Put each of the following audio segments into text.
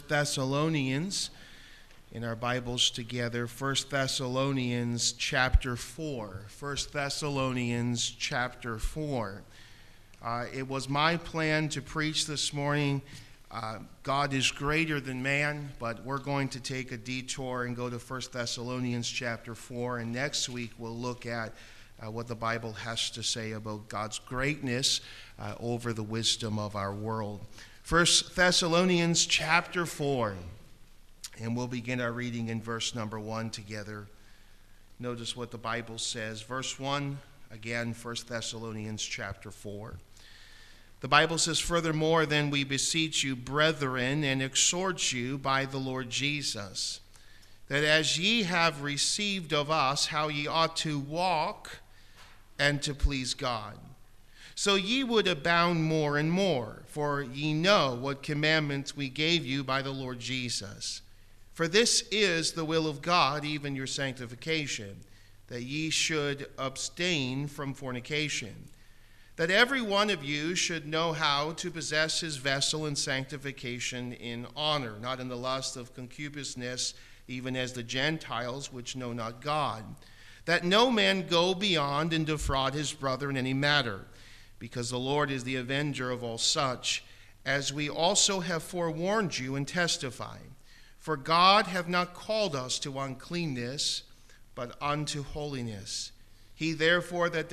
Thessalonians in our Bibles together. 1 Thessalonians chapter 4. 1 Thessalonians chapter 4. It was my plan to preach this morning, God is greater than man, but we're going to take a detour and go to 1 Thessalonians chapter 4, and next week we'll look at what the Bible has to say about God's greatness over the wisdom of our world. 1 Thessalonians chapter 4, and we'll begin our reading in verse number 1 together. Notice what the Bible says. Verse 1, again, 1 Thessalonians chapter 4. The Bible says, "Furthermore, then we beseech you, brethren, and exhort you by the Lord Jesus, that as ye have received of us how ye ought to walk and to please God, so ye would abound more and more, for ye know what commandments we gave you by the Lord Jesus. For this is the will of God, even your sanctification, that ye should abstain from fornication, that every one of you should know how to possess his vessel in sanctification in honor, not in the lust of concupiscence, even as the Gentiles which know not God, that no man go beyond and defraud his brother in any matter, because the Lord is the avenger of all such, as we also have forewarned you and testify. For God hath not called us to uncleanness, but unto holiness. He therefore that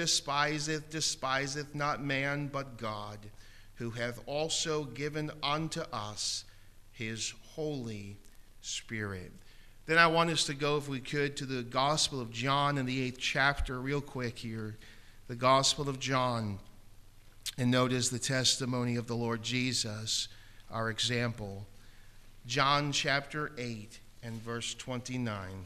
despiseth not man, but God, who hath also given unto us his Holy Spirit." Then I want us to go, if we could, to the Gospel of John in the 8th chapter, real quick here. The Gospel of John. And notice the testimony of the Lord Jesus, our example. John chapter 8 and verse 29.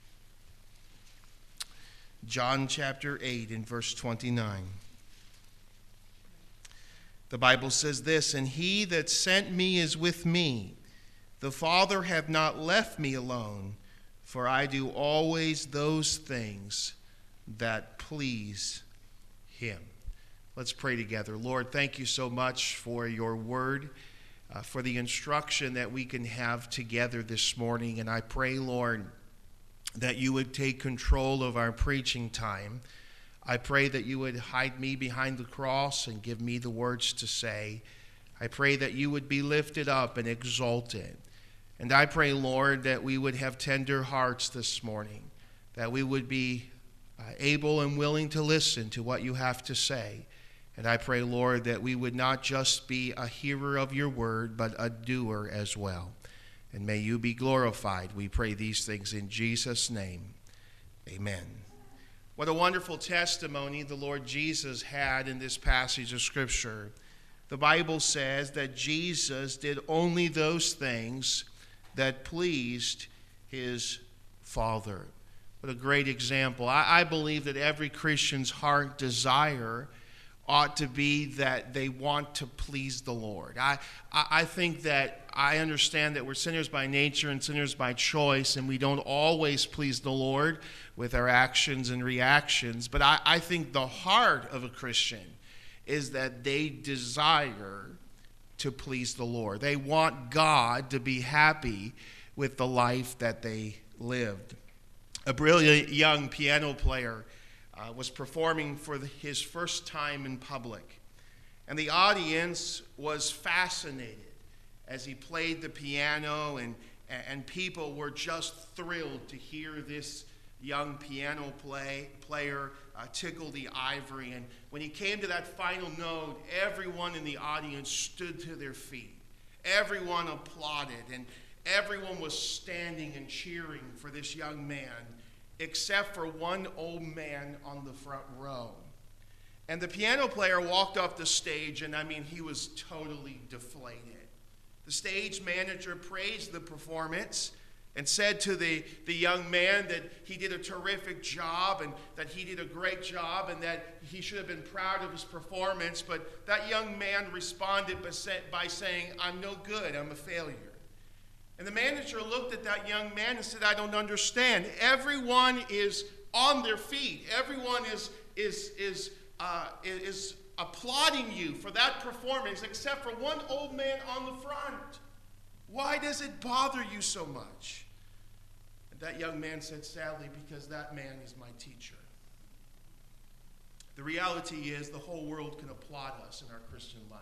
John chapter 8 and verse 29. The Bible says this, "And he that sent me is with me. The Father hath not left me alone, for I do always those things that please him." Let's pray together. Lord, thank you so much for your word, for the instruction that we can have together this morning. And I pray, Lord, that you would take control of our preaching time. I pray that you would hide me behind the cross and give me the words to say. I pray that you would be lifted up and exalted. And I pray, Lord, that we would have tender hearts this morning, that we would be able and willing to listen to what you have to say. And I pray, Lord, that we would not just be a hearer of your word, but a doer as well. And may you be glorified. We pray these things in Jesus' name. Amen. What a wonderful testimony the Lord Jesus had in this passage of Scripture. The Bible says that Jesus did only those things that pleased his Father. What a great example. I believe that every Christian's heart desire ought to be that they want to please the Lord. I think that I understand that we're sinners by nature and sinners by choice, and we don't always please the Lord with our actions and reactions. But I think the heart of a Christian is that they desire to please the Lord. They want God to be happy with the life that they lived. A brilliant young piano player was performing for his first time in public. And the audience was fascinated as he played the piano, and people were just thrilled to hear this young piano player tickle the ivory. And when he came to that final note, everyone in the audience stood to their feet. Everyone applauded, and everyone was standing and cheering for this young man, except for one old man on the front row. And the piano player walked off the stage, and he was totally deflated. The stage manager praised the performance and said to the young man that he did a terrific job and that he did a great job and that he should have been proud of his performance. But that young man responded by saying, "I'm no good, I'm a failure." And the manager looked at that young man and said, "I don't understand. Everyone is on their feet. Everyone is applauding you for that performance except for one old man on the front." Why does it bother you so much? And that young man said, sadly, because that man is my teacher. The reality is the whole world can applaud us in our Christian life.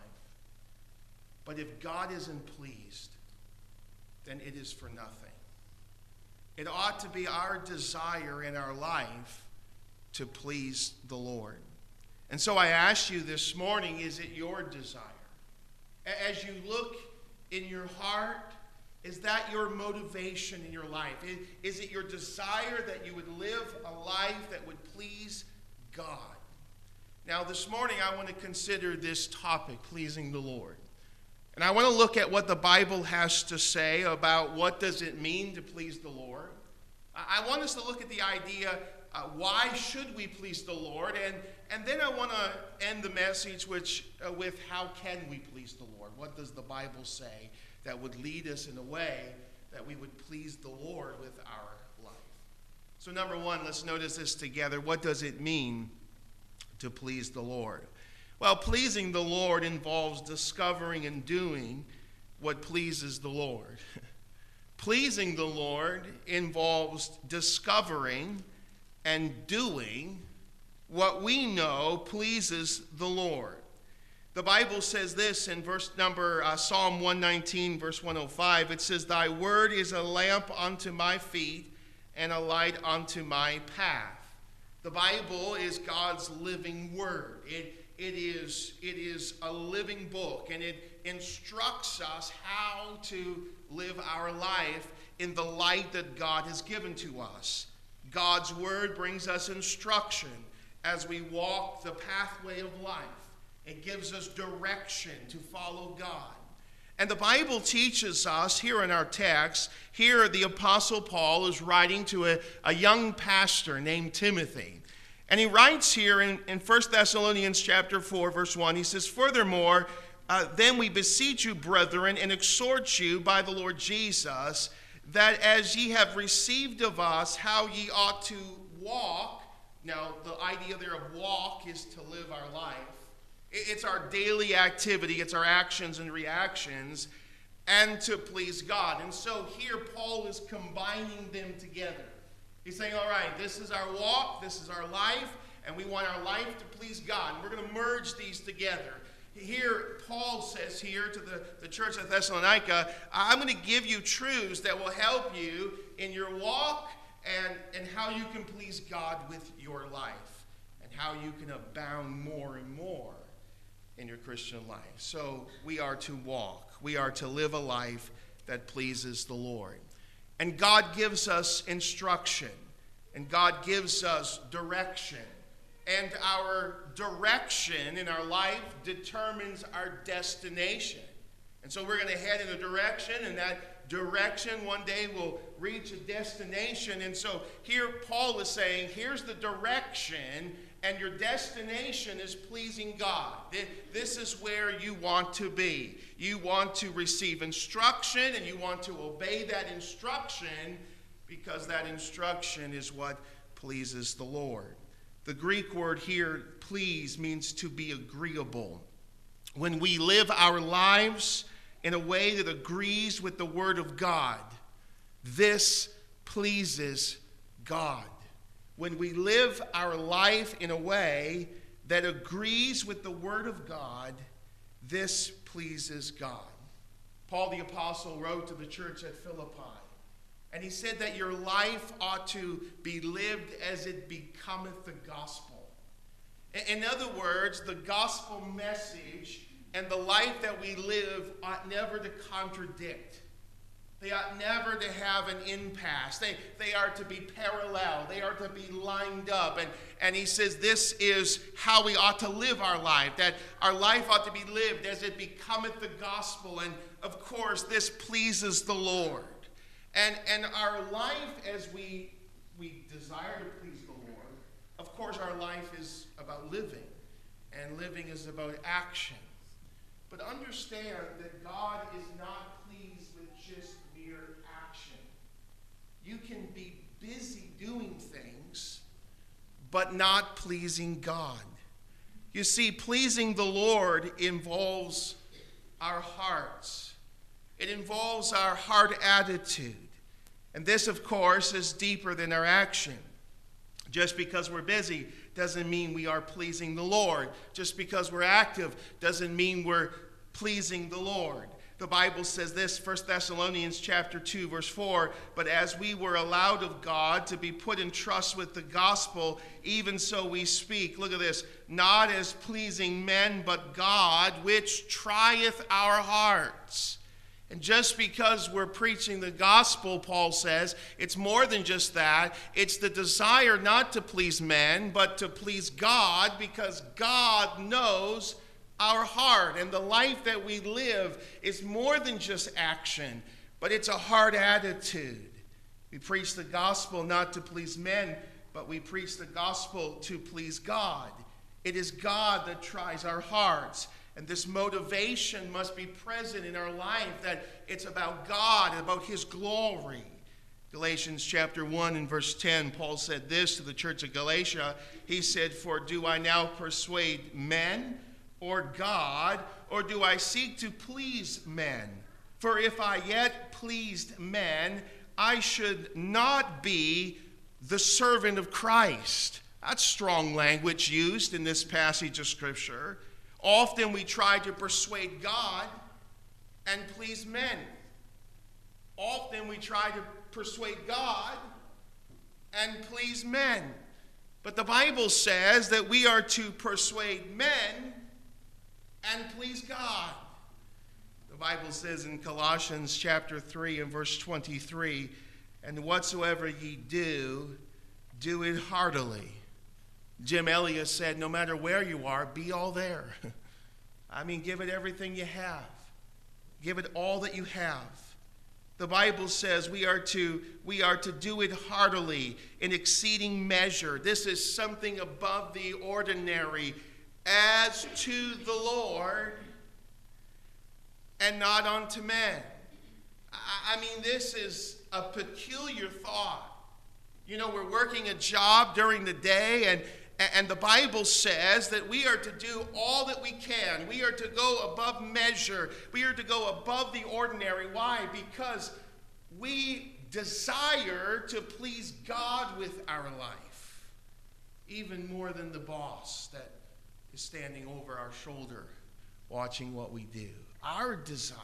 But if God isn't pleased, then it is for nothing. It ought to be our desire in our life to please the Lord. And so I ask you this morning, is it your desire? As you look in your heart, is that your motivation in your life? Is it your desire that you would live a life that would please God? Now this morning I want to consider this topic, pleasing the Lord. And I want to look at what the Bible has to say about what does it mean to please the Lord. I want us to look at the idea, why should we please the Lord? And then I want to end the message with how can we please the Lord? What does the Bible say that would lead us in a way that we would please the Lord with our life? So number one, let's notice this together. What does it mean to please the Lord? Well, pleasing the Lord involves discovering and doing what pleases the Lord. Pleasing the Lord involves discovering and doing what we know pleases the Lord. The Bible says this in Psalm 119, verse 105. It says, "Thy word is a lamp unto my feet and a light unto my path." The Bible is God's living word. It is a living book, and it instructs us how to live our life in the light that God has given to us. God's word brings us instruction as we walk the pathway of life. It gives us direction to follow God. And the Bible teaches us here in our text, here the Apostle Paul is writing to a young pastor named Timothy. And he writes here in 1 Thessalonians chapter 4, verse 1, he says, "Furthermore, then we beseech you, brethren, and exhort you by the Lord Jesus, that as ye have received of us how ye ought to walk." Now, the idea there of walk is to live our life. It's our daily activity. It's our actions and reactions, and to please God. And so here Paul is combining them together. He's saying, all right, this is our walk, this is our life, and we want our life to please God. And we're going to merge these together. Here, Paul says here to the church at Thessalonica, I'm going to give you truths that will help you in your walk and how you can please God with your life and how you can abound more and more in your Christian life. So we are to walk. We are to live a life that pleases the Lord. And God gives us instruction, and God gives us direction. And our direction in our life determines our destination. And so we're going to head in a direction, and that direction one day will reach a destination. And so here Paul is saying, here's the direction, and your destination is pleasing God. This is where you want to be. You want to receive instruction, and you want to obey that instruction, because that instruction is what pleases the Lord. The Greek word here, please, means to be agreeable. When we live our lives in a way that agrees with the Word of God, this pleases God. When we live our life in a way that agrees with the Word of God, this pleases God. Paul the Apostle wrote to the church at Philippi, and he said that your life ought to be lived as it becometh the gospel. In other words, the gospel message and the life that we live ought never to contradict. They ought never to have an impasse. They are to be parallel. They are to be lined up. And he says this is how we ought to live our life, that our life ought to be lived as it becometh the gospel. And of course, this pleases the Lord. And our life, as we desire to please the Lord, of course our life is about living, and living is about action. But understand that God is not pleased with just mere action. You can be busy doing things, but not pleasing God. You see, pleasing the Lord involves our hearts. It involves our heart attitude. And this, of course, is deeper than our action. Just because we're busy doesn't mean we are pleasing the Lord. Just because we're active doesn't mean we're pleasing the Lord. The Bible says this, 1 Thessalonians chapter 2, verse 4, "But as we were allowed of God to be put in trust with the gospel, even so we speak," look at this, "not as pleasing men, but God, which trieth our hearts." And just because we're preaching the gospel, Paul says, it's more than just that. It's the desire not to please men, but to please God, because God knows our heart. And the life that we live is more than just action, but it's a heart attitude. We preach the gospel not to please men, but we preach the gospel to please God. It is God that tries our hearts. And this motivation must be present in our life, that it's about God and about his glory. Galatians chapter 1 and verse 10, Paul said this to the church of Galatia. He said, "For do I now persuade men or God, or do I seek to please men? For if I yet pleased men, I should not be the servant of Christ." That's strong language used in this passage of Scripture. Often we try to persuade God and please men. Often we try to persuade God and please men. But the Bible says that we are to persuade men and please God. The Bible says in Colossians chapter 3 and verse 23, "And whatsoever ye do, do it heartily." Jim Elliot said, no matter where you are, be all there. I mean, give it everything you have. Give it all that you have. The Bible says we are to do it heartily, in exceeding measure. This is something above the ordinary, as to the Lord and not unto men. I mean, this is a peculiar thought. You know, we're working a job during the day, and the Bible says that we are to do all that we can. We are to go above measure. We are to go above the ordinary. Why? Because we desire to please God with our life, even more than the boss that is standing over our shoulder watching what we do. Our desire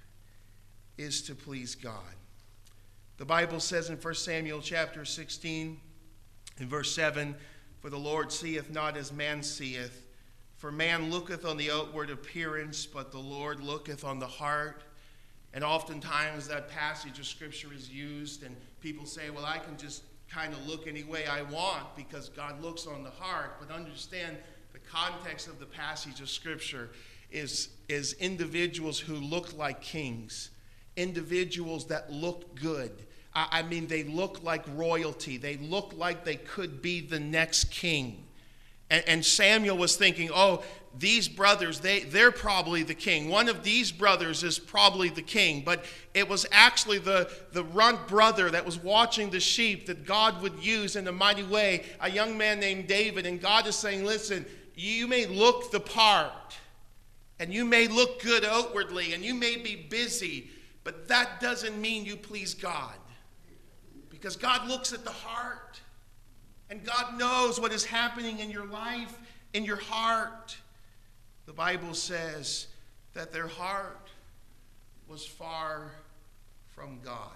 is to please God. The Bible says in 1 Samuel chapter 16, in verse 7, "For the Lord seeth not as man seeth, for man looketh on the outward appearance, but the Lord looketh on the heart." And oftentimes that passage of Scripture is used, and people say, well, I can just kind of look any way I want because God looks on the heart. But understand the context of the passage of Scripture is individuals who look like kings, individuals that look good. I mean, they look like royalty. They look like they could be the next king. And Samuel was thinking, oh, these brothers, they're probably the king. One of these brothers is probably the king. But it was actually the runt brother that was watching the sheep that God would use in a mighty way, a young man named David. And God is saying, listen, you may look the part, and you may look good outwardly, and you may be busy, but that doesn't mean you please God. Because God looks at the heart. And God knows what is happening in your life, in your heart. The Bible says that their heart was far from God.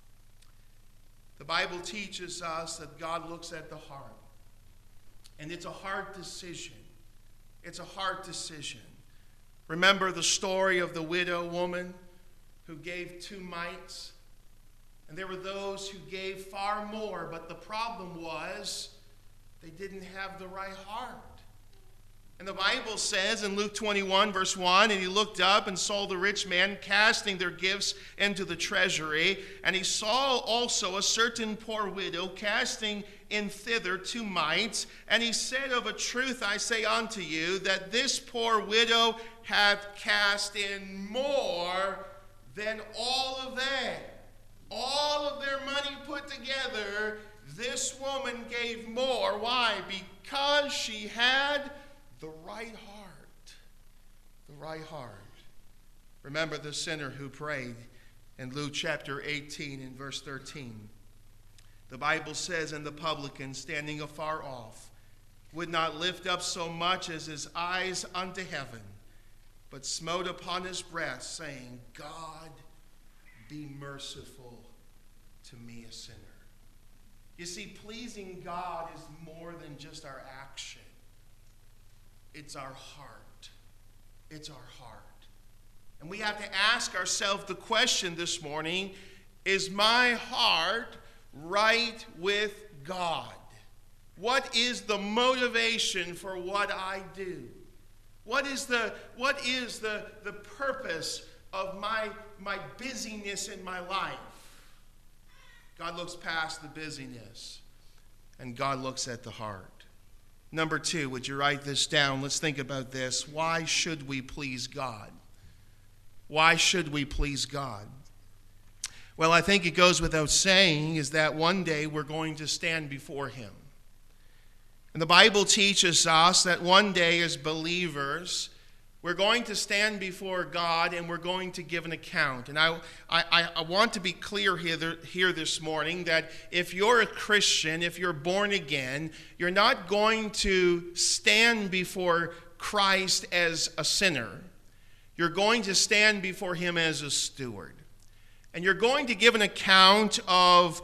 The Bible teaches us that God looks at the heart. And it's a hard decision. It's a hard decision. Remember the story of the widow woman who gave 2 mites? And there were those who gave far more, but the problem was they didn't have the right heart. And the Bible says in Luke 21, verse 1, "And he looked up and saw the rich man casting their gifts into the treasury. And he saw also a certain poor widow casting in thither 2 mites. And he said, Of a truth I say unto you, that this poor widow hath cast in more than all of them." All of their money put together, this woman gave more. Why? Because she had the right heart. The right heart. Remember the sinner who prayed in Luke chapter 18 and verse 13. The Bible says, and the publican, standing afar off, would not lift up so much as his eyes unto heaven, but smote upon his breast, saying, God, be merciful to me, a sinner. You see, pleasing God is more than just our action. It's our heart. It's our heart. And we have to ask ourselves the question this morning, is my heart right with God? What is the motivation for what I do? What is the purpose of my busyness in my life? God looks past the busyness, and God looks at the heart. Number 2, would you write this down? Let's think about this. Why should we please God? Why should we please God? Well, I think it goes without saying is that one day we're going to stand before Him. And the Bible teaches us that one day as believers, we're going to stand before God and we're going to give an account. And I want to be clear here this morning that if you're a Christian, if you're born again, you're not going to stand before Christ as a sinner. You're going to stand before Him as a steward. And you're going to give an account of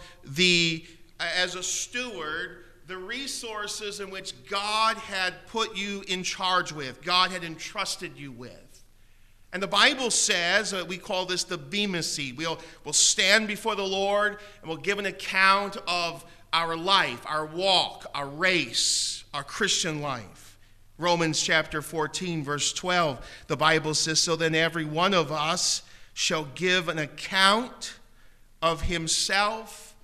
as a steward, the resources in which God had put you in charge with, God had entrusted you with. And the Bible says, we call this the Bema seat. We'll stand before the Lord and we'll give an account of our life, our walk, our race, our Christian life. Romans chapter 14, verse 12, the Bible says, so then every one of us shall give an account of himself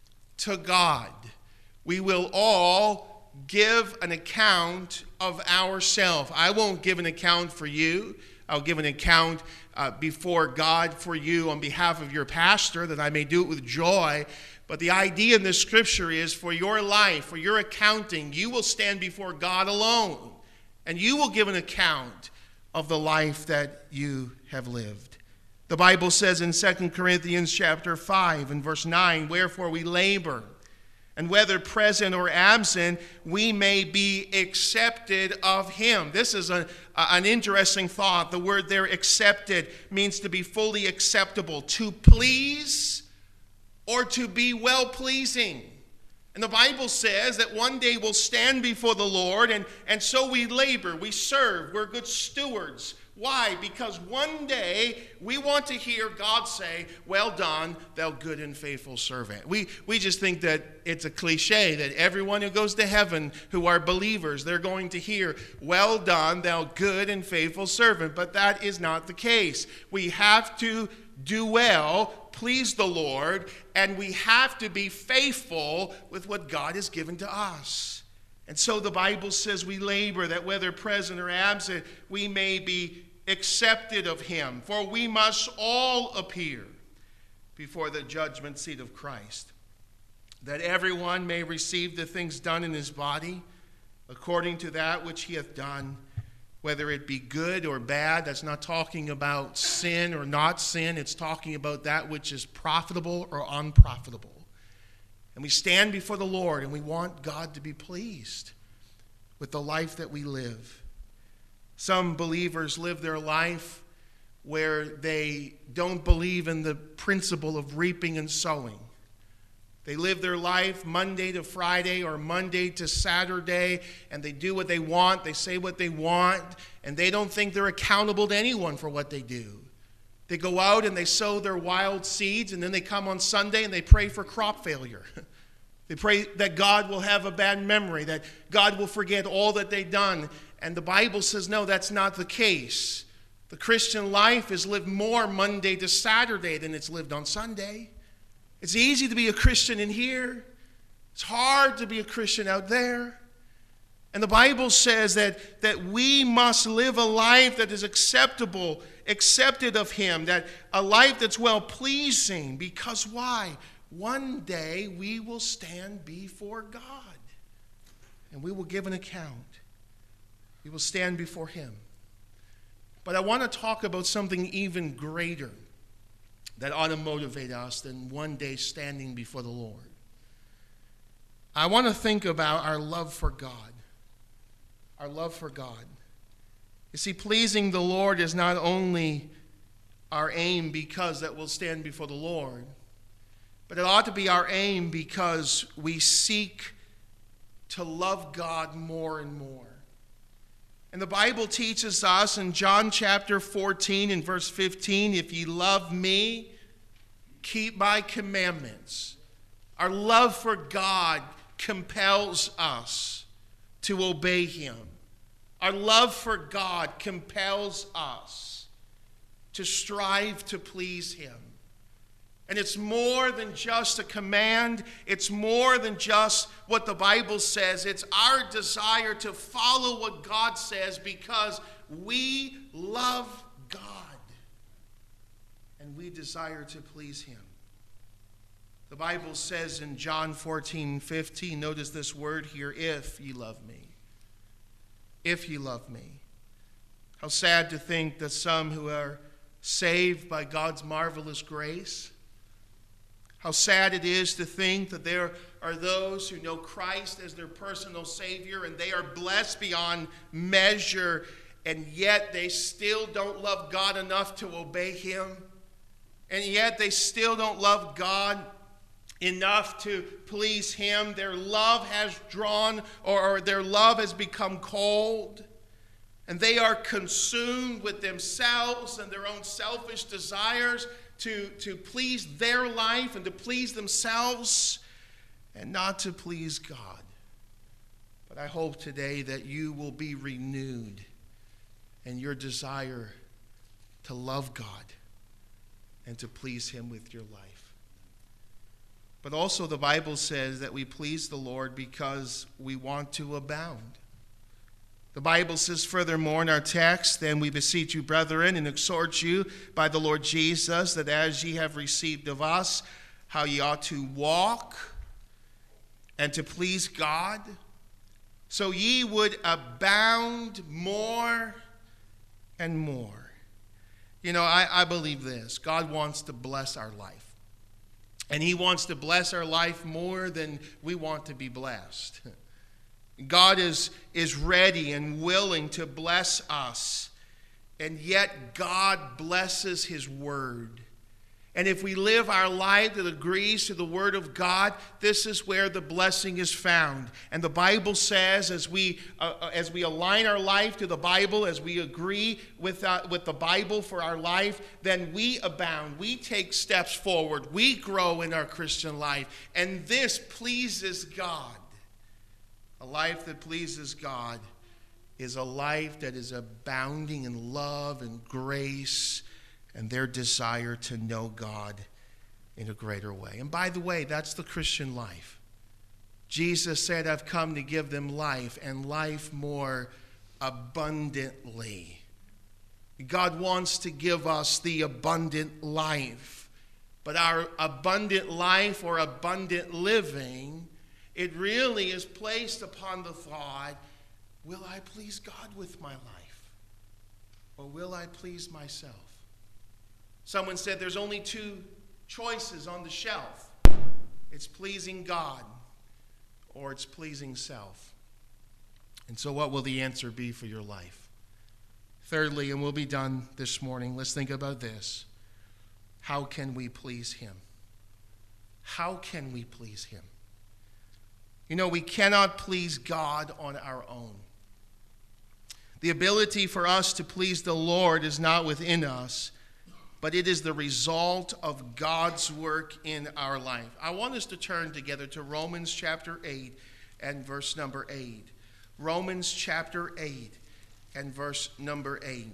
to God. We will all give an account of ourselves. I won't give an account for you. I'll give an account before God for you on behalf of your pastor, that I may do it with joy. But the idea in this scripture is for your life, for your accounting, you will stand before God alone. And you will give an account of the life that you have lived. The Bible says in 2 Corinthians chapter 5 and verse 9, wherefore we labor, and whether present or absent, we may be accepted of Him. This is an interesting thought. The word there, accepted, means to be fully acceptable, to please or to be well-pleasing. And the Bible says that one day we'll stand before the Lord, and so we labor, we serve, we're good stewards. Why? Because one day we want to hear God say, well done, thou good and faithful servant. We just think that it's a cliche that everyone who goes to heaven who are believers, they're going to hear, well done, thou good and faithful servant. But that is not the case. We have to do well, please the Lord, and we have to be faithful with what God has given to us. And so the Bible says we labor that whether present or absent, we may be accepted of Him. For we must all appear before the judgment seat of Christ, that everyone may receive the things done in his body according to that which he hath done, whether it be good or bad. That's not talking about sin or not sin. It's talking about that which is profitable or unprofitable. And we stand before the Lord and we want God to be pleased with the life that we live. Some believers live their life where they don't believe in the principle of reaping and sowing. They live their life Monday to Friday or Monday to Saturday, and they do what they want, they say what they want, and they don't think they're accountable to anyone for what they do. They go out and they sow their wild seeds, and then they come on Sunday and they pray for crop failure. They pray that God will have a bad memory, that God will forget all that they've done. And the Bible says, no, that's not the case. The Christian life is lived more Monday to Saturday than it's lived on Sunday. It's easy to be a Christian in here. It's hard to be a Christian out there. And the Bible says that we must live a life that is acceptable, accepted of Him, that a life that's well-pleasing. Because why? One day we will stand before God and we will give an account. We will stand before Him. But I want to talk about something even greater that ought to motivate us than one day standing before the Lord. I want to think about our love for God. Our love for God. You see, pleasing the Lord is not only our aim because that we'll stand before the Lord, but it ought to be our aim because we seek to love God more and more. And the Bible teaches us in John chapter 14 and verse 15, if ye love me, keep my commandments. Our love for God compels us to obey him. Our love for God compels us to strive to please him. And it's more than just a command. It's more than just what the Bible says. It's our desire to follow what God says because we love God. And we desire to please him. The Bible says in John 14:15, notice this word here, if ye love me. If ye love me. How sad to think that some who are saved by God's marvelous grace, how sad it is to think that there are those who know Christ as their personal Savior and they are blessed beyond measure, and yet they still don't love God enough to obey him. And yet they still don't love God enough to please him. Their love has drawn, or their love has become cold. And they are consumed with themselves and their own selfish desires to please their life and to please themselves and not to please God. But I hope today that you will be renewed in your desire to love God and to please him with your life. But also the Bible says that we please the Lord because we want to abound. The Bible says furthermore in our text, then we beseech you, brethren, and exhort you by the Lord Jesus, that as ye have received of us, how ye ought to walk and to please God, so ye would abound more and more. You know, I believe this. God wants to bless our life. And he wants to bless our life more than we want to be blessed. God is ready and willing to bless us, and yet God blesses his word. And if we live our life that agrees to the word of God, this is where the blessing is found. And the Bible says, as we align our life to the Bible, as we agree with the Bible for our life, then we abound. We take steps forward. We grow in our Christian life. And this pleases God. A life that pleases God is a life that is abounding in love and grace and their desire to know God in a greater way. And by the way, that's the Christian life. Jesus said, I've come to give them life, and life more abundantly. God wants to give us the abundant life. But our abundant life or abundant living, it really is placed upon the thought, will I please God with my life? Or will I please myself? Someone said there's only two choices on the shelf. It's pleasing God or it's pleasing self. And so what will the answer be for your life? Thirdly, and we'll be done this morning, let's think about this. How can we please him? How can we please him? You know, we cannot please God on our own. The ability for us to please the Lord is not within us, but it is the result of God's work in our life. I want us to turn together to Romans chapter 8 and verse number 8. Romans chapter 8 and verse number 8.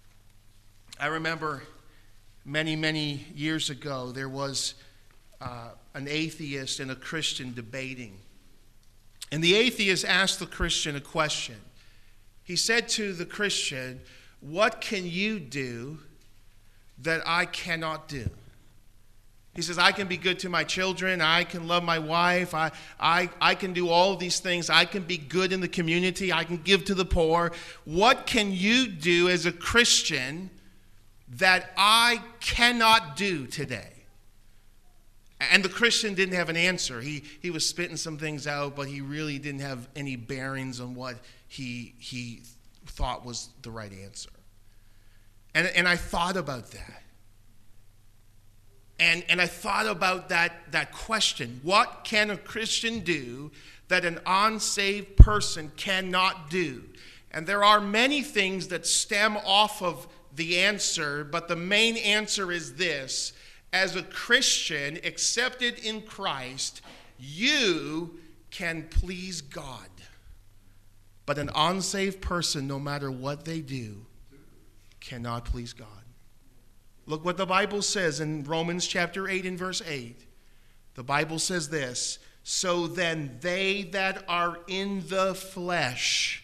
I remember many years ago there was an atheist and a Christian debating. And the atheist asked the Christian a question. He said to the Christian, "What can you do that I cannot do?" He says, I can be good to my children. I can love my wife. I can do all of these things. I can be good in the community. I can give to the poor. What can you do as a Christian that I cannot do today? And the Christian didn't have an answer. He was spitting some things out, but he really didn't have any bearings on what he thought was the right answer. And I thought about that. And I thought about that question. What can a Christian do that an unsaved person cannot do? And there are many things that stem off of the answer, but the main answer is this. As a Christian accepted in Christ, you can please God. But an unsaved person, no matter what they do, cannot please God. Look what the Bible says in Romans chapter 8 and verse 8. The Bible says this, so then they that are in the flesh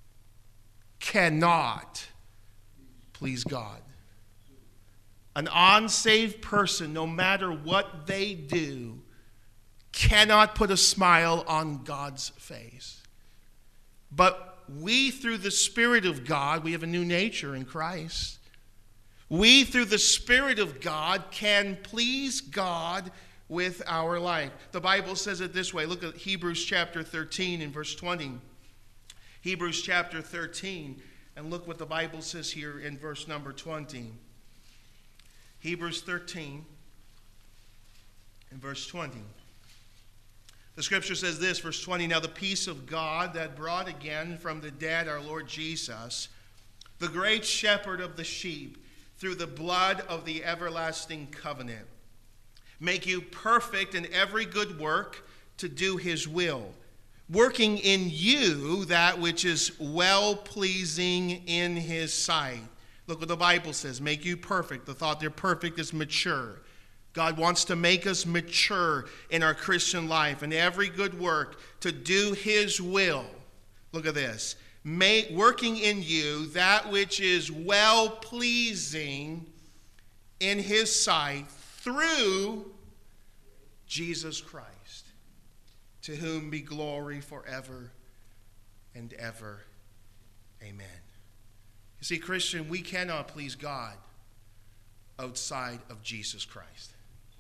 cannot please God. An unsaved person, no matter what they do, cannot put a smile on God's face. But we, through the Spirit of God, we have a new nature in Christ. We, through the Spirit of God, can please God with our life. The Bible says it this way. Look at Hebrews chapter 13 and verse 20. Hebrews chapter 13. And look what the Bible says here in verse number 20. Hebrews 13 and verse 20. The scripture says this, verse 20, now the peace of God that brought again from the dead our Lord Jesus, the great shepherd of the sheep, through the blood of the everlasting covenant, make you perfect in every good work to do his will, working in you that which is well-pleasing in his sight. Look what the Bible says, make you perfect. The thought there, perfect, is mature. God wants to make us mature in our Christian life and every good work to do his will. Look at this. Working in you that which is well-pleasing in his sight through Jesus Christ, to whom be glory forever and ever. Amen. You see, Christian, we cannot please God outside of Jesus Christ.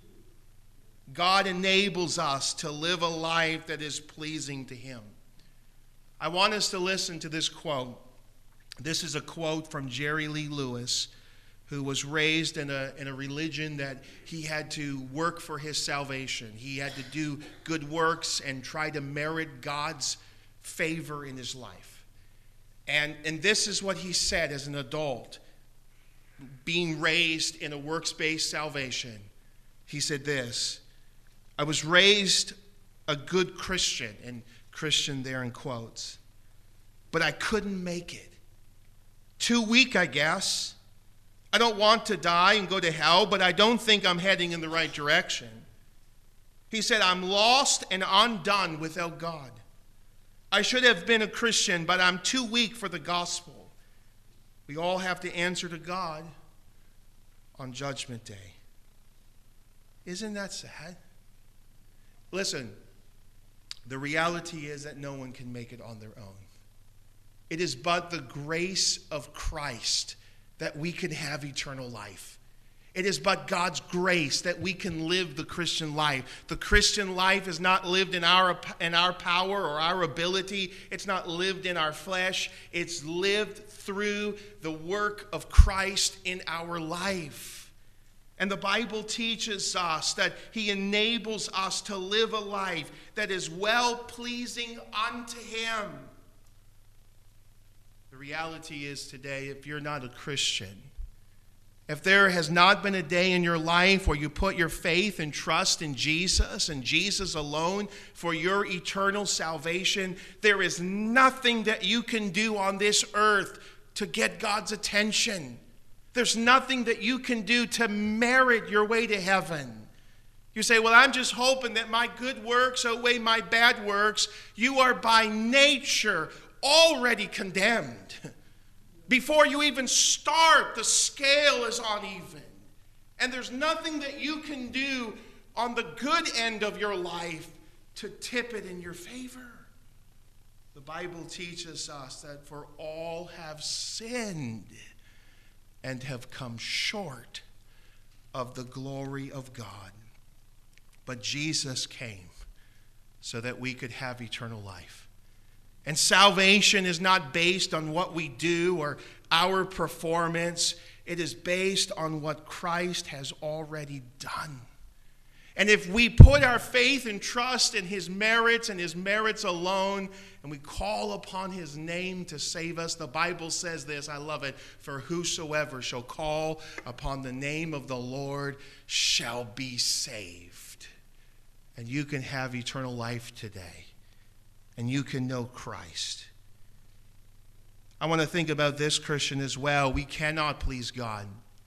God enables us to live a life that is pleasing to him. I want us to listen to this quote. This is a quote from Jerry Lee Lewis, who was raised in a religion that he had to work for his salvation. He had to do good works and try to merit God's favor in his life. And this is what he said as an adult, being raised in a works-based salvation. He said this, I was raised a good Christian, and Christian there in quotes, but I couldn't make it. Too weak, I guess. I don't want to die and go to hell, but I don't think I'm heading in the right direction. He said, I'm lost and undone without God. I should have been a Christian, but I'm too weak for the gospel. We all have to answer to God on Judgment Day. Isn't that sad? Listen, the reality is that no one can make it on their own. It is but the grace of Christ that we can have eternal life. It is but God's grace that we can live the Christian life. The Christian life is not lived in our power or our ability. It's not lived in our flesh. It's lived through the work of Christ in our life. And the Bible teaches us that he enables us to live a life that is well-pleasing unto him. The reality is today, if you're not a Christian, if there has not been a day in your life where you put your faith and trust in Jesus and Jesus alone for your eternal salvation, there is nothing that you can do on this earth to get God's attention. There's nothing that you can do to merit your way to heaven. You say, well, I'm just hoping that my good works outweigh my bad works. You are by nature already condemned. Before you even start, the scale is uneven. And there's nothing that you can do on the good end of your life to tip it in your favor. The Bible teaches us that for all have sinned and have come short of the glory of God. But Jesus came so that we could have eternal life. And salvation is not based on what we do or our performance. It is based on what Christ has already done. And if we put our faith and trust in his merits and his merits alone, and we call upon his name to save us, the Bible says this, I love it, for whosoever shall call upon the name of the Lord shall be saved. And you can have eternal life today. And you can know Christ. I want to think about this, Christian, as well. We cannot please God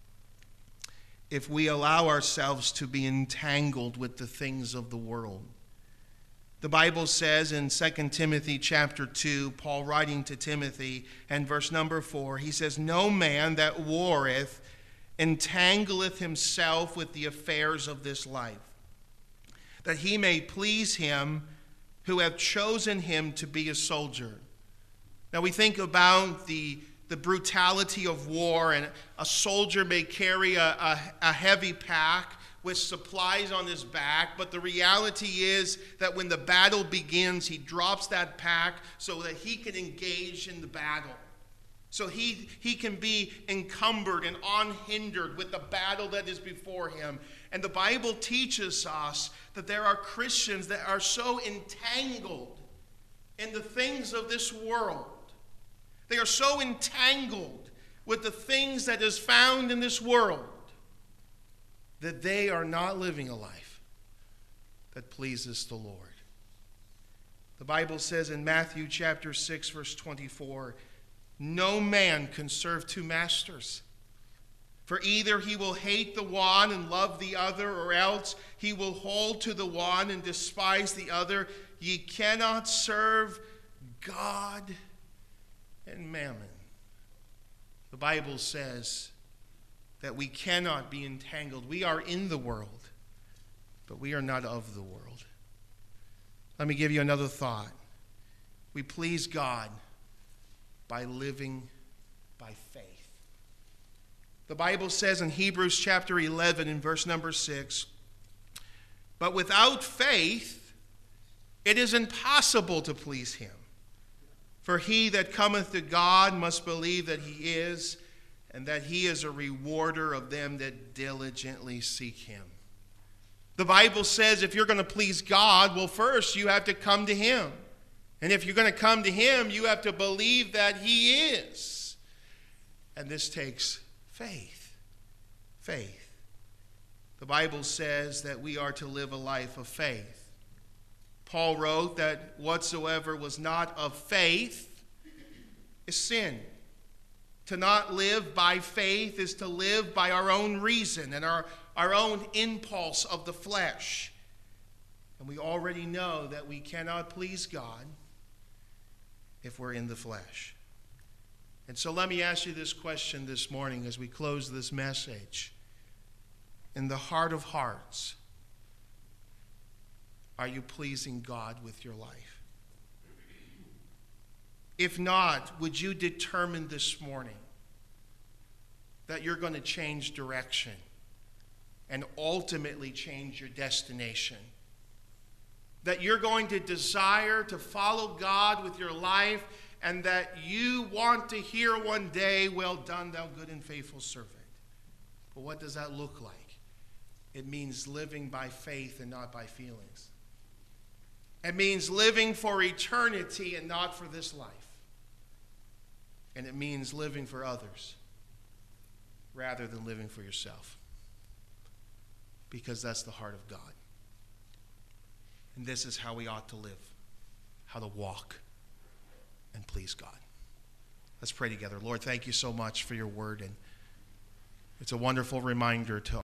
if we allow ourselves to be entangled with the things of the world. The Bible says in 2 Timothy chapter 2, Paul writing to Timothy, and verse number 4, he says, "No man that warreth entangleth himself with the affairs of this life, that he may please him who hath chosen him to be a soldier." Now we think about the brutality of war, and a soldier may carry a heavy pack with supplies on his back, but the reality is that when the battle begins, he drops that pack so that he can engage in the battle. So he can be encumbered and unhindered with the battle that is before him. And the Bible teaches us that there are Christians that are so entangled in the things of this world. They are so entangled with the things that is found in this world that they are not living a life that pleases the Lord. The Bible says in Matthew chapter 6, verse 24, "No man can serve two masters. For either he will hate the one and love the other, or else he will hold to the one and despise the other. Ye cannot serve God and mammon." The Bible says that we cannot be entangled. We are in the world, but we are not of the world. Let me give you another thought. We please God by living by faith. The Bible says in Hebrews chapter 11 in verse number 6, "But without faith it is impossible to please him. For he that cometh to God must believe that he is, and that he is a rewarder of them that diligently seek him." The Bible says if you're going to please God, well, first you have to come to him. And if you're going to come to him, you have to believe that he is. And this takes faith. Faith. The Bible says that we are to live a life of faith. Paul wrote that whatsoever was not of faith is sin. To not live by faith is to live by our own reason and our own impulse of the flesh. And we already know that we cannot please God if we're in the flesh. And so let me ask you this question this morning as we close this message. In the heart of hearts, are you pleasing God with your life? If not, would you determine this morning that you're going to change direction and ultimately change your destination? That you're going to desire to follow God with your life, and that you want to hear one day, "Well done, thou good and faithful servant." But what does that look like? It means living by faith and not by feelings. It means living for eternity and not for this life. And it means living for others rather than living for yourself. Because that's the heart of God. And this is how we ought to live, how to walk and please God. Let's pray together. Lord, thank you so much for your word. And it's a wonderful reminder to